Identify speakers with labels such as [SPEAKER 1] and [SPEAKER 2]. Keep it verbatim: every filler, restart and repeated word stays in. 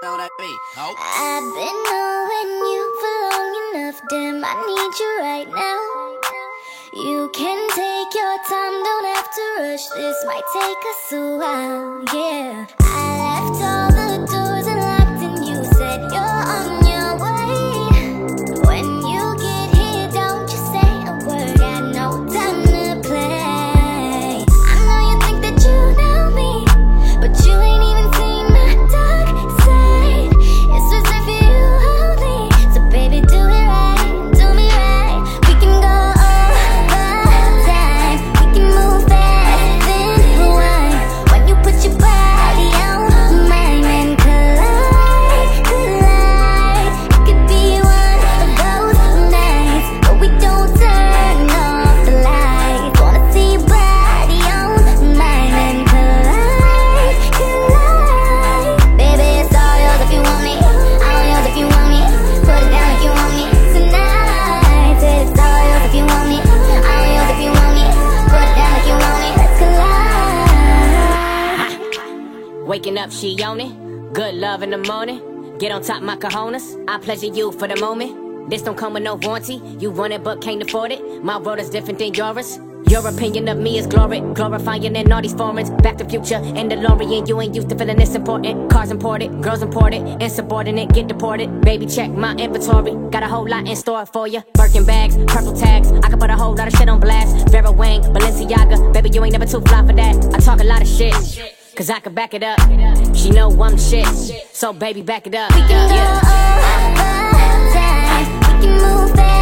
[SPEAKER 1] Throw that beat. Oh.
[SPEAKER 2] I've been knowing you for long enough, damn, I need you right now. You can take your time, don't have to rush, this might take us a while, yeah. I left all the doors unlocked and you said you're on your way. When you get here, don't just say a word, got no time to play. I know you think that you know me, but you ain't even seen my dark side. It's reserved for you only, so baby do it right, do me right. We can go over time, we can move fast and rewind. When you put your body on mine and collide, collide. It could be one of those nights, but we don't turn off the lights. Wanna see your body on mine and collide, collide. Baby, it's all yours if you want me, all yours if you want me. Put it down if you want me tonight. Say it's all yours if you want me, all yours if you want me. Put it down if you want me. Let's collide.
[SPEAKER 3] Waking up, she on it. Good love in the morning. Get on top, my cojones. I pleasure you for the moment. This don't come with no warranty. You want it but can't afford it. My world is different than yours. Your opinion of me is glory, glorifying in all these foreigns. Back to future and DeLorean. You ain't used to feeling this important. Cars imported, girls imported, insubordinate, get deported. Baby, check my inventory. Got a whole lot in store for you. Birkin bags, purple tags. I can put a whole lot of shit on blast. Vera Wang, Balenciaga. Baby, you ain't never too fly for that. I talk a lot of shit, cause I can back it up. She know I'm shit, so baby, back it up.
[SPEAKER 2] We can go over time, we can move fast.